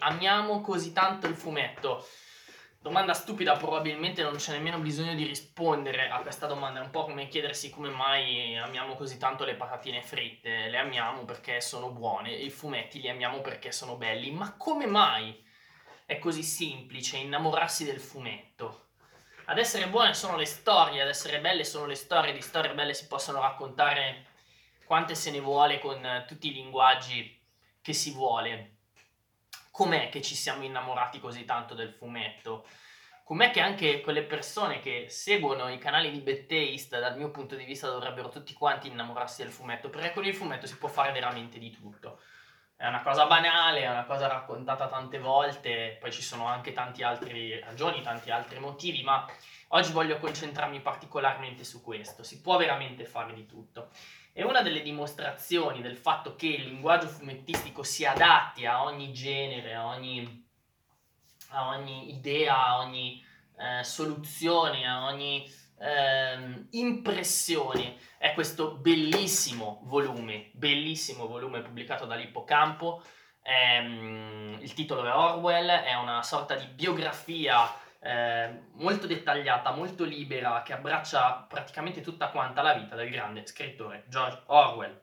amiamo così tanto il fumetto? Domanda stupida, probabilmente non c'è nemmeno bisogno di rispondere a questa domanda. È un po' come chiedersi come mai amiamo così tanto le patatine fritte. Le amiamo perché sono buone, e i fumetti li amiamo perché sono belli. Ma come mai è così semplice innamorarsi del fumetto? Ad essere buone sono le storie, ad essere belle sono le storie. Di storie belle si possono raccontare quante se ne vuole con tutti i linguaggi che si vuole. Com'è che ci siamo innamorati così tanto del fumetto? Com'è che anche quelle persone che seguono i canali di Bad Taste, dal mio punto di vista, dovrebbero tutti quanti innamorarsi del fumetto? Perché con il fumetto si può fare veramente di tutto. È una cosa banale, è una cosa raccontata tante volte, poi ci sono anche tanti altri ragioni, tanti altri motivi, ma oggi voglio concentrarmi particolarmente su questo. Si può veramente fare di tutto. E una delle dimostrazioni del fatto che il linguaggio fumettistico si adatti a ogni genere, a ogni idea, a ogni soluzione, a ogni impressione, è questo bellissimo volume pubblicato da Lippocampo. Il titolo è Orwell, è una sorta di biografia molto dettagliata, molto libera, che abbraccia praticamente tutta quanta la vita del grande scrittore George Orwell.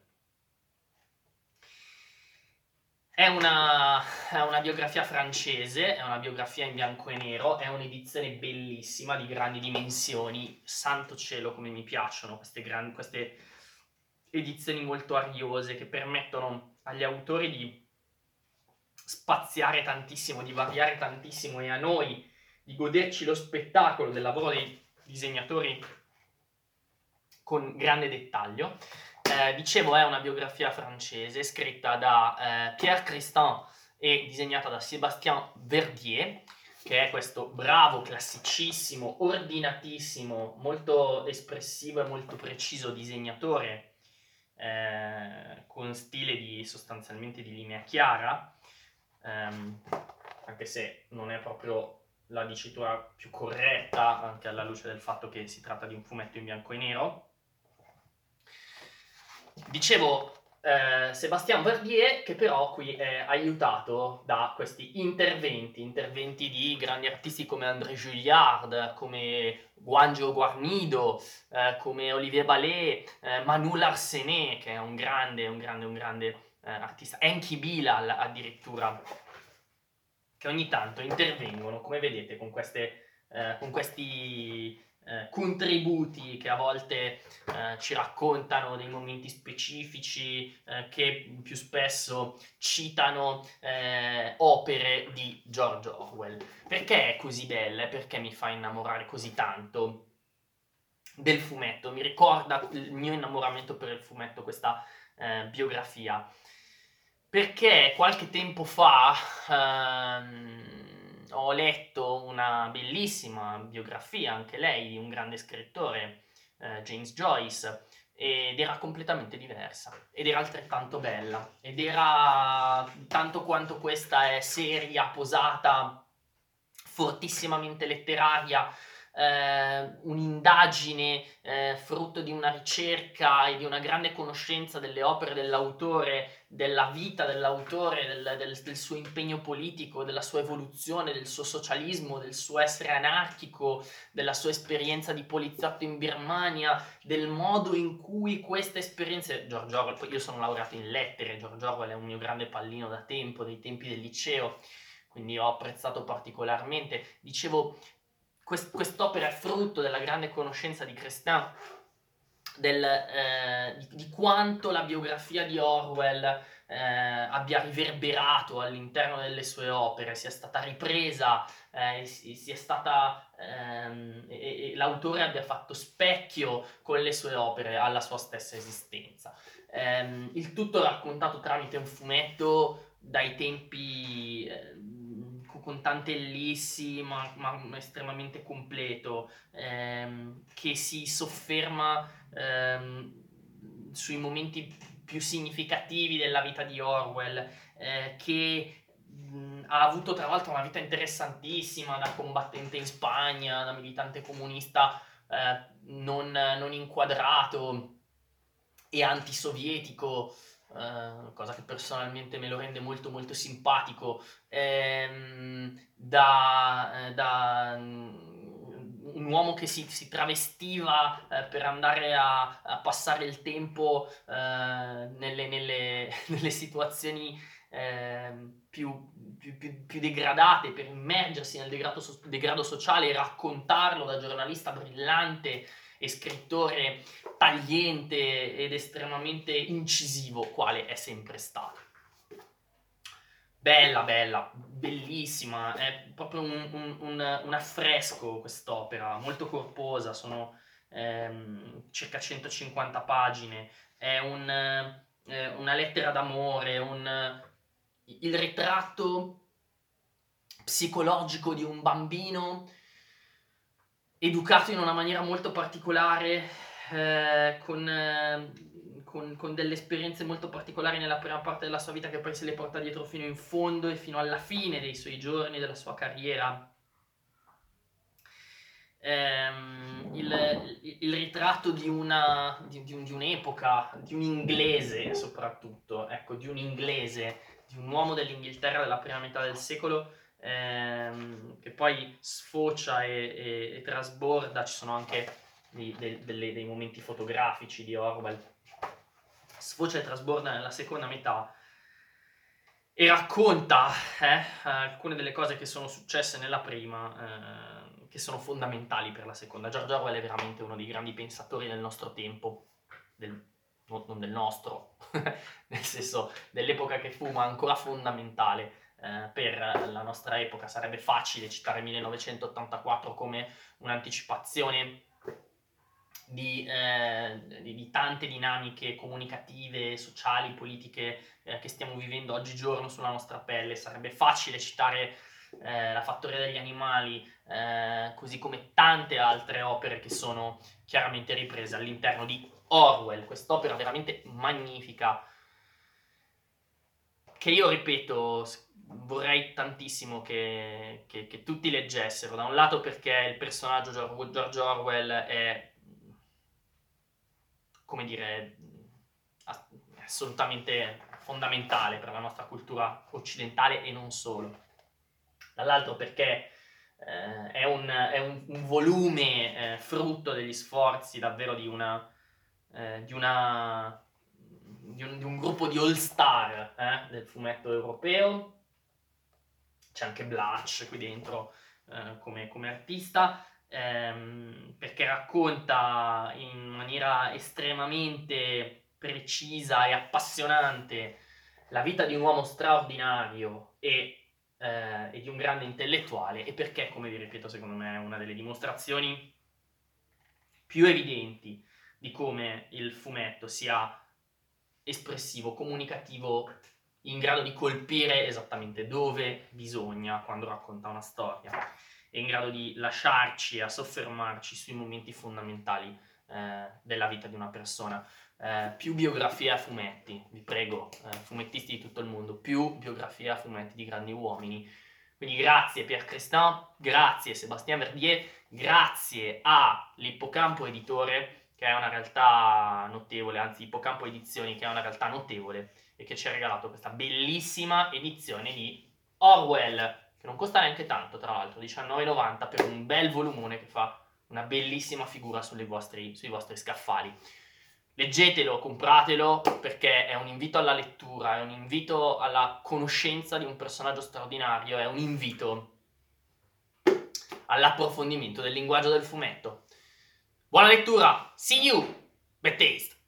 È una biografia francese, è una biografia in bianco e nero, è un'edizione bellissima, di grandi dimensioni. Santo cielo come mi piacciono queste edizioni molto ariose che permettono agli autori di spaziare tantissimo, di variare tantissimo, e a noi di goderci lo spettacolo del lavoro dei disegnatori con grande dettaglio. Dicevo, è una biografia francese scritta da Pierre Christin e disegnata da Sébastien Verdier, che è questo bravo, classicissimo, ordinatissimo, molto espressivo e molto preciso disegnatore, con stile sostanzialmente di linea chiara, anche se non è proprio la dicitura più corretta, anche alla luce del fatto che si tratta di un fumetto in bianco e nero. Dicevo, Sébastien Verdier, che però qui è aiutato da questi interventi di grandi artisti come André Julliard, come Guangio Guarnido, come Olivier Ballet, Manu Larsenet, che è un grande artista, Enki Bilal addirittura, che ogni tanto intervengono, come vedete, con questi contributi che a volte ci raccontano dei momenti specifici, che più spesso citano opere di George Orwell. Perché è così bella? Perché mi fa innamorare così tanto del fumetto? Mi ricorda il mio innamoramento per il fumetto, questa biografia. Perché qualche tempo fa ho letto una bellissima biografia, anche lei, di un grande scrittore, James Joyce, ed era completamente diversa, ed era altrettanto bella, ed era tanto quanto questa è seria, posata, fortissimamente letteraria, un'indagine frutto di una ricerca e di una grande conoscenza delle opere dell'autore, della vita dell'autore, del suo impegno politico, della sua evoluzione, del suo socialismo, del suo essere anarchico, della sua esperienza di poliziotto in Birmania, del modo in cui queste esperienze... George Orwell, poi io sono laureato in lettere, George Orwell è un mio grande pallino da tempo, dei tempi del liceo, quindi ho apprezzato particolarmente. Dicevo, quest'opera è frutto della grande conoscenza di Christin, di quanto la biografia di Orwell abbia riverberato all'interno delle sue opere, sia stata ripresa, sia stata, e l'autore abbia fatto specchio con le sue opere alla sua stessa esistenza. Il tutto raccontato tramite un fumetto dai tempi con tante ellissi, ma estremamente completo, che si sofferma sui momenti più significativi della vita di Orwell, che ha avuto tra l'altro una vita interessantissima, da combattente in Spagna, da militante comunista non inquadrato e antisovietico, cosa che personalmente me lo rende molto molto simpatico, da un uomo che si travestiva per andare a passare il tempo nelle situazioni più degradate, per immergersi nel degrado sociale e raccontarlo da giornalista brillante e scrittore tagliente ed estremamente incisivo, quale è sempre stato. Bella, bellissima, è proprio un affresco quest'opera, molto corposa, sono circa 150 pagine, è una lettera d'amore, il ritratto psicologico di un bambino educato in una maniera molto particolare, con delle esperienze molto particolari nella prima parte della sua vita che poi se le porta dietro fino in fondo e fino alla fine dei suoi giorni, della sua carriera. Il ritratto di un'epoca, di un inglese soprattutto, ecco, di un inglese, di un uomo dell'Inghilterra della prima metà del secolo, che poi sfocia e trasborda. Ci sono anche dei momenti fotografici di Orwell, sfocia e trasborda nella seconda metà e racconta alcune delle cose che sono successe nella prima, che sono fondamentali per la seconda. George Orwell è veramente uno dei grandi pensatori del nostro tempo, non del nostro, nel senso dell'epoca che fu, ma ancora fondamentale per la nostra epoca. Sarebbe facile citare 1984 come un'anticipazione di tante dinamiche comunicative, sociali, politiche che stiamo vivendo oggigiorno sulla nostra pelle. Sarebbe facile citare La fattoria degli animali, così come tante altre opere che sono chiaramente riprese all'interno di Orwell, quest'opera veramente magnifica, che io ripeto, vorrei tantissimo che tutti leggessero. Da un lato perché il personaggio George Orwell è, come dire, assolutamente fondamentale per la nostra cultura occidentale e non solo. Dall'altro perché è un volume frutto degli sforzi davvero di un gruppo di all-star del fumetto europeo. C'è anche Blatch qui dentro come artista, perché racconta in maniera estremamente precisa e appassionante la vita di un uomo straordinario e di un grande intellettuale, e perché, come vi ripeto, secondo me è una delle dimostrazioni più evidenti di come il fumetto sia espressivo, comunicativo, in grado di colpire esattamente dove bisogna quando racconta una storia, è in grado di lasciarci a soffermarci sui momenti fondamentali della vita di una persona. Più biografie a fumetti, vi prego, fumettisti di tutto il mondo, più biografie a fumetti di grandi uomini. Quindi grazie Pierre Crestin, grazie Sébastien Verdier, grazie all'Ippocampo Editore, che è una realtà notevole, anzi Ippocampo Edizioni, che è una realtà notevole e che ci ha regalato questa bellissima edizione di Orwell, che non costa neanche tanto, tra l'altro, $19,90 per un bel volumone che fa una bellissima figura sui vostri scaffali. Leggetelo, compratelo, perché è un invito alla lettura, è un invito alla conoscenza di un personaggio straordinario, è un invito all'approfondimento del linguaggio del fumetto. Buona lettura, see you, bad taste!